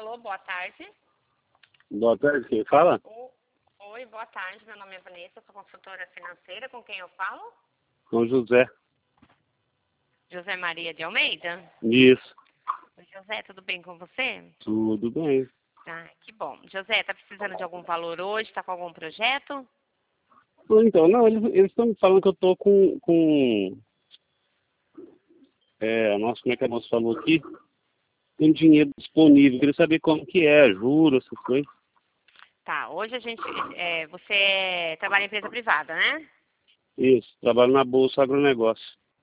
Alô, boa tarde. Boa tarde, quem fala? Oi, boa tarde. Meu nome é Vanessa, sou consultora financeira. Com quem eu falo? Com José. José Maria de Almeida? Isso. Oi, José, tudo bem com você? Tudo bem. Ah, que bom. José, tá precisando de algum valor hoje? Tá com algum projeto? Então, não, eles estão me falando que eu tô nossa, como é que a moça falou aqui? Tem dinheiro disponível. Queria saber como que é, juros, essas coisas. Tá, hoje a gente... você trabalha em empresa privada, né? Isso, trabalho na Bolsa Agronegócio.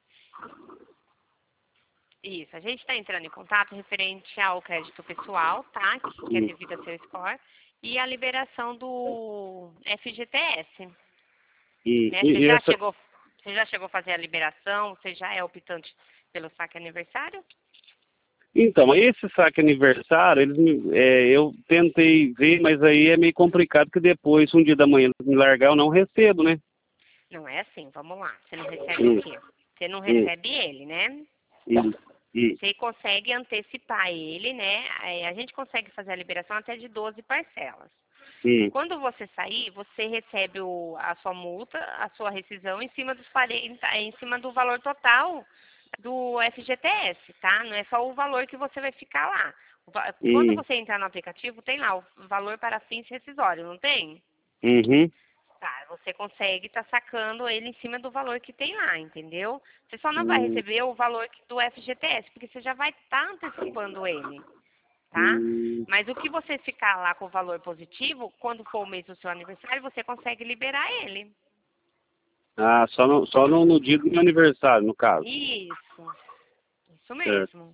Isso, a gente está entrando em contato referente ao crédito pessoal, tá? Que é devido a seu score, e a liberação do FGTS. Né? E essa... Você já chegou a fazer a liberação? Você já é optante pelo saque aniversário? Então, esse saque aniversário, eu tentei ver, mas aí é meio complicado, que depois, um dia da manhã, me largar, eu não recebo, né? Não é assim, vamos lá. Você não recebe o quê? Você não recebe ele, né? Você consegue antecipar ele, né? A gente consegue fazer a liberação até de 12 parcelas. Quando você sair, você recebe a sua multa, a sua rescisão em cima dos 40, em cima do valor total do FGTS, tá? Não é só o valor que você vai ficar lá. Quando você entrar no aplicativo, tem lá o valor para fins rescisórios, não tem? Uhum. Tá, você consegue estar sacando ele em cima do valor que tem lá, entendeu? Você só não vai receber o valor do FGTS, porque você já vai estar antecipando ele, tá? Mas o que você ficar lá com o valor positivo, quando for o mês do seu aniversário, você consegue liberar ele. Ah, no dia do meu aniversário, no caso. Isso Certo. mesmo.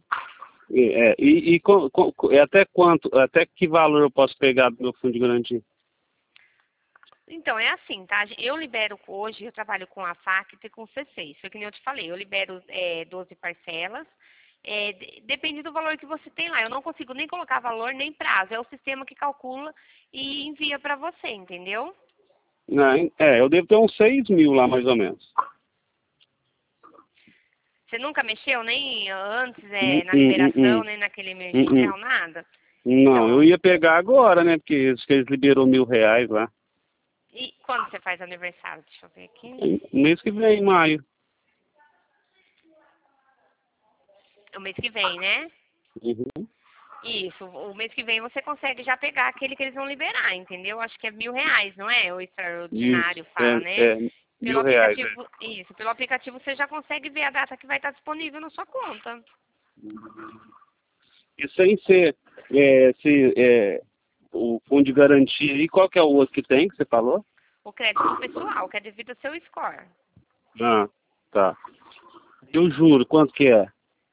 Até que valor eu posso pegar do meu fundo de garantia? Então, é assim, tá? Eu libero hoje, eu trabalho com a FACT e com o C6. Foi que nem eu te falei, eu libero 12 parcelas. Depende do valor que você tem lá. Eu não consigo nem colocar valor nem prazo. É o sistema que calcula e envia para você, entendeu? Não, eu devo ter uns 6 mil lá, mais ou menos. Você nunca mexeu nem antes, na liberação, nem naquele emergencial, nada? Não, Então, eu ia pegar agora, né? Porque eles liberou R$ 1.000 lá. e quando você faz aniversário? Deixa eu ver aqui. Mês que vem, em maio. O mês que vem, né? Uhum. Isso, o mês que vem você consegue já pegar aquele que eles vão liberar, entendeu? Acho que é R$ 1.000, não é? O extraordinário Isso, fala, né? Pelo R$ 1.000. aplicativo, isso, pelo aplicativo você já consegue ver a data que vai estar disponível na sua conta. E sem ser o fundo de garantia, e qual que é o outro que tem, que você falou? O crédito pessoal, que é devido ao seu score. Ah, tá. E o juro, quanto que é?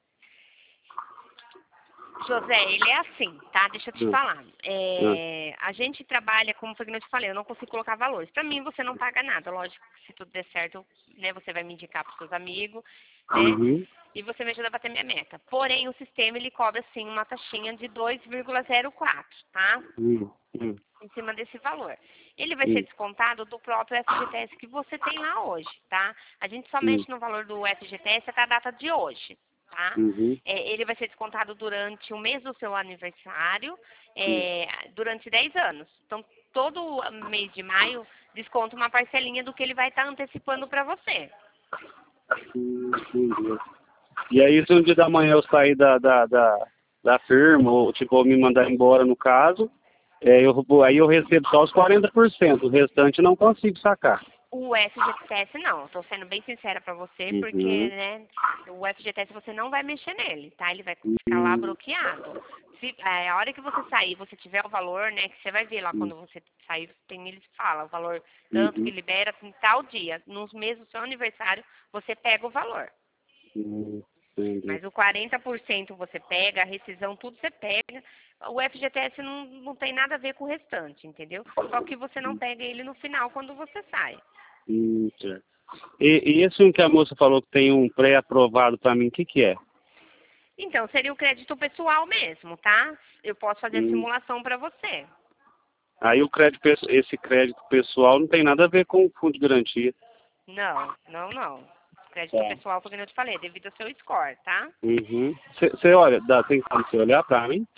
José, ele é assim, tá? Deixa eu te falar. Ah. A gente trabalha, como foi que eu te falei, eu não consigo colocar valores. Pra mim, você não paga nada. Lógico que se tudo der certo, né, você vai me indicar pros seus amigos, né? Uhum. E você me ajuda a bater minha meta. Porém, o sistema, ele cobra, assim, uma taxinha de 2,04, tá? Em cima desse valor. Ele vai ser descontado do próprio FGTS que você tem lá hoje, tá? A gente só mexe no valor do FGTS até a data de hoje, tá? Ele vai ser descontado durante o mês do seu aniversário, durante 10 anos. Então, todo mês de maio, desconta uma parcelinha do que ele vai estar antecipando para você. Entendi. E aí, se um dia da manhã eu sair da firma, ou tipo, me mandar embora, no caso, aí eu recebo só os 40%, o restante eu não consigo sacar. O FGTS não, estou sendo bem sincera para você, porque, né, o FGTS você não vai mexer nele, tá? Ele vai ficar lá bloqueado. Se a hora que você sair, você tiver o valor, né, que você vai ver lá quando você sair, eles falam o valor tanto que libera em tal dia. Nos meses do seu aniversário, você pega o valor. Mas o 40% você pega, a rescisão, tudo você pega. O FGTS não tem nada a ver com o restante, entendeu? Só que você não pega ele no final quando você sai. Certo. E esse um que a moça falou que tem um pré-aprovado para mim, o que que é? Então, seria o crédito pessoal mesmo, tá? Eu posso fazer a simulação para você. Aí esse crédito pessoal não tem nada a ver com o fundo de garantia. Não. Crédito pessoal, foi o que eu te falei, devido ao seu score, tá? Você olha, tem como você olhar para mim?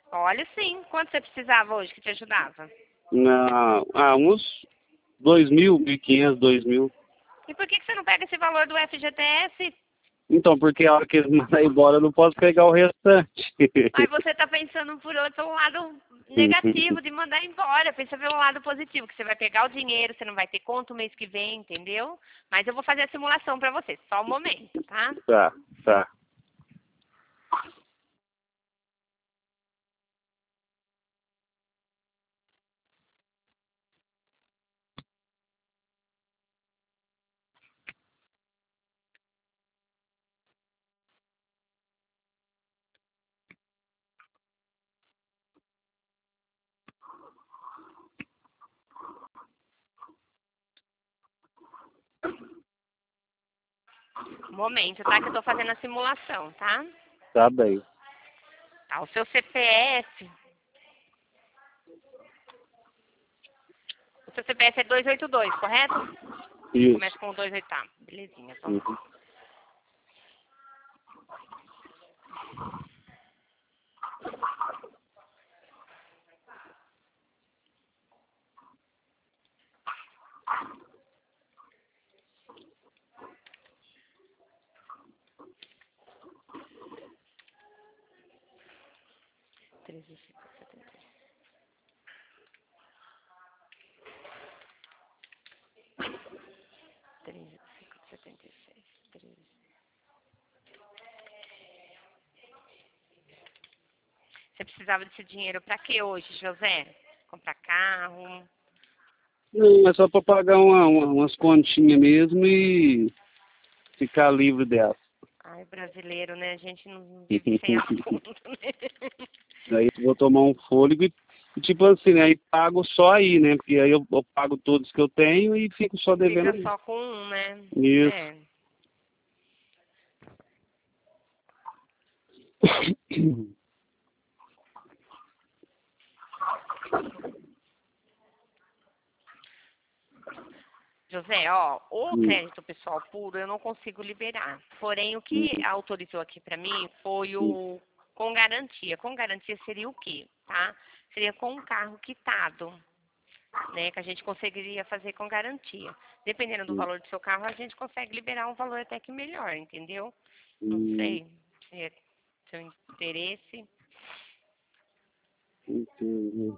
Olha, sim. Quanto você precisava hoje que te ajudava? Uns 2.000, 1.500, 2.000. E por que você não pega esse valor do FGTS? Então, porque a hora que eles mandam embora, eu não posso pegar o restante. Aí você tá pensando por outro lado negativo de mandar embora. Pensa pelo lado positivo, que você vai pegar o dinheiro, você não vai ter conta o mês que vem, entendeu? Mas eu vou fazer a simulação pra você, só um momento, tá? Tá, tá. Um momento, tá? Que eu tô fazendo a simulação, tá? Tá bem. Tá, o seu CPF. O seu CPF é 282, correto? Isso. Começa com o 28, tá? Belezinha, vamos lá. Uhum. Você precisava desse dinheiro pra quê hoje, José? Comprar carro? Não, é só para pagar umas continhas mesmo e ficar livre dela. Ai, brasileiro, né? A gente não vive sem assunto, né? Aí eu vou tomar um fôlego e tipo assim, né, aí pago só aí, né? Porque aí eu pago todos que eu tenho e fico só devendo Fica aí. só com um, né? Isso. É. José, ó, o crédito pessoal puro eu não consigo liberar. Porém, o que autorizou aqui pra mim foi o com garantia. Com garantia seria o quê, tá? Seria com um carro quitado, né? Que a gente conseguiria fazer com garantia. Dependendo do valor do seu carro, a gente consegue liberar um valor até que melhor, entendeu? Não sei se é seu interesse. Entendi.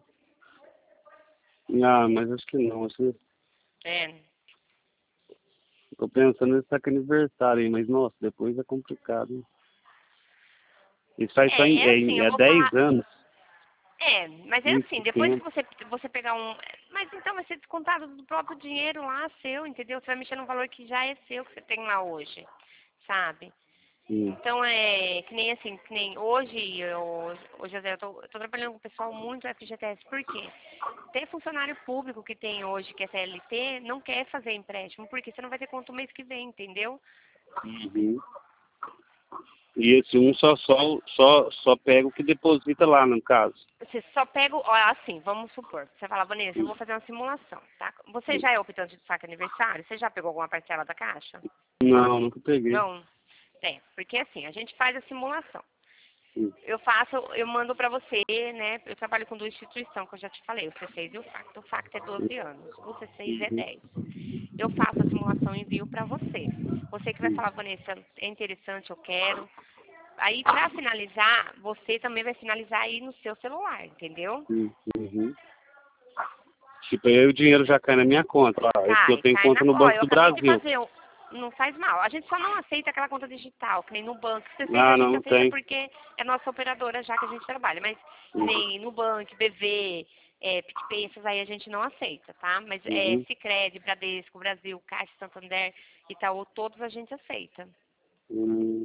Mas acho que não. Assim, É. tô pensando nesse saque aniversário aí, mas nossa, depois é complicado. Isso faz só É assim, eu é vou 10 falar. anos, É, mas é assim, muito depois que tempo. você pegar um. Mas então vai ser descontado do próprio dinheiro lá seu, entendeu? Você vai mexer no valor que já é seu, que você tem lá hoje, sabe? Sim. Então é que nem assim, que nem hoje, hoje eu tô trabalhando com o pessoal muito FGTS, por quê? Tem funcionário público que tem hoje, que é CLT, não quer fazer empréstimo, porque você não vai ter conta o mês que vem, entendeu? Uhum. E esse um só pega o que deposita lá, no caso. Você só pega, ó, assim, vamos supor, você fala, Vanessa, eu vou fazer uma simulação, tá? Você já é optante de saque aniversário? Você já pegou alguma parcela da caixa? Não, nunca peguei. Não? É, porque assim, a gente faz a simulação. Sim. Eu mando pra você, né? Eu trabalho com duas instituições, que eu já te falei, o C6 e o FACT. O FACT é 12 anos, o C6 é 10. Eu faço a simulação e envio pra você. Você que vai falar, Vanessa, é interessante, eu quero. Aí, pra finalizar, você também vai finalizar aí no seu celular, entendeu? Uhum. Tipo, aí o dinheiro já cai na minha conta. Eu tenho Cai conta na. no Ó, Banco eu do acabei de Brasil. fazer. Não faz mal. A gente só não aceita aquela conta digital, que nem no banco. C6 a gente Não aceita tem. porque é nossa operadora já que a gente trabalha. Mas nem no banco, BV, PicPay, essas aí a gente não aceita, tá? Mas Uhum. Sicredi, Bradesco, Brasil, Caixa, Santander, Itaú, todos a gente aceita. Hum.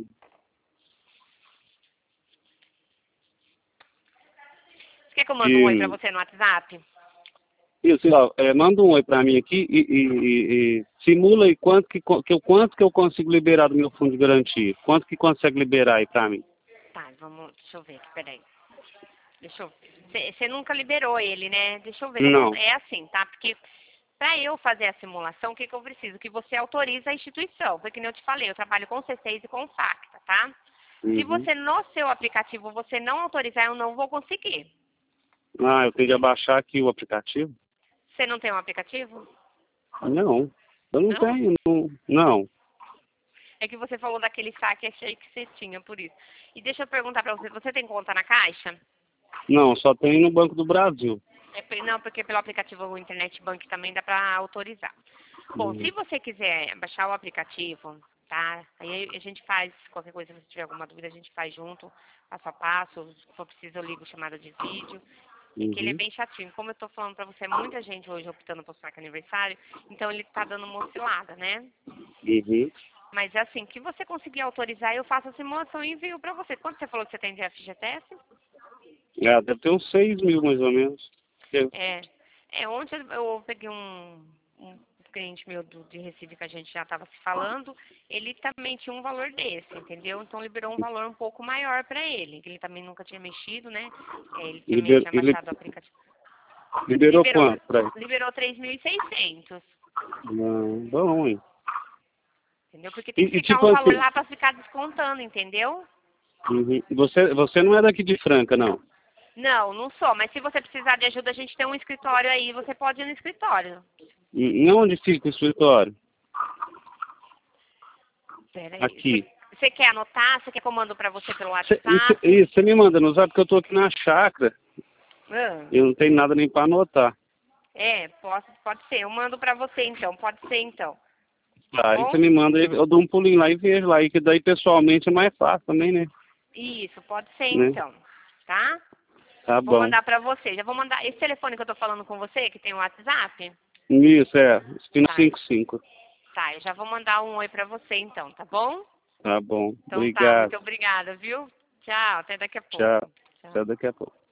Você quer que eu mande um oi pra E, você no WhatsApp? isso, ó, manda um oi pra mim aqui e simula aí quanto que eu consigo liberar do meu fundo de garantia. Quanto que consegue liberar aí pra mim? Tá, deixa eu ver aqui, peraí. Deixa eu ver. Você nunca liberou ele, né? Deixa eu ver. Não. É assim, tá? Porque para eu fazer a simulação, o que, que eu preciso? Que você autorize a instituição. Porque, como eu te falei, eu trabalho com o C6 e com o FACTA, tá? Se você no seu aplicativo você não autorizar, eu não vou conseguir. Ah, eu tenho que baixar aqui o aplicativo? Você não tem um aplicativo? Não, eu não tenho, não. É que você falou daquele saque, achei que você tinha, por isso. E deixa eu perguntar pra você, você tem conta na Caixa? Não, só tem no Banco do Brasil. Não, porque pelo aplicativo o Internet Bank também dá pra autorizar. Bom, se você quiser baixar o aplicativo, tá? Aí a gente faz, qualquer coisa, se você tiver alguma dúvida, a gente faz junto, passo a passo. Se for preciso, eu ligo chamada de vídeo. E que ele é bem chatinho. Como eu tô falando pra você, muita gente hoje optando por saque aniversário, então ele tá dando uma oscilada, né? Mas assim, que você conseguir autorizar, eu faço a simulação e envio pra você. Quanto você falou que você tem de FGTS? Deve ter uns 6 mil, mais ou menos. Ontem eu peguei um cliente meu de Recife que a gente já estava se falando, ele também tinha um valor desse, entendeu? Então liberou um valor um pouco maior para ele, que ele também nunca tinha mexido, né? Ele também tinha baixado o aplicativo. Liberou quanto pra ele? Liberou 3.600. Bom, hein? Entendeu? Porque tem que ficar tipo um valor assim, lá para ficar descontando, entendeu? Você não é daqui de Franca, não? Não, não sou, mas se você precisar de ajuda, a gente tem um escritório aí, você pode ir no escritório. E onde fica o escritório? Peraí. Aqui. Você quer anotar? Você quer que eu mando pra você pelo WhatsApp? Isso, você me manda no zap, porque eu tô aqui na chácara. Eu não tenho nada nem pra anotar. Pode ser. Eu mando pra você então. Pode ser então. Tá, aí você me manda, eu dou um pulinho lá e vejo lá. E que daí pessoalmente é mais fácil também, né? Isso, pode ser então. Tá? Tá bom. Vou mandar pra você. Já vou mandar. Esse telefone que eu tô falando com você, que tem o WhatsApp? Isso, Espina 55. Tá, eu já vou mandar um oi pra você então, tá bom? Tá bom. Então Obrigado. tá, muito obrigada, viu? Tchau, até daqui a pouco. Tchau. Até daqui a pouco.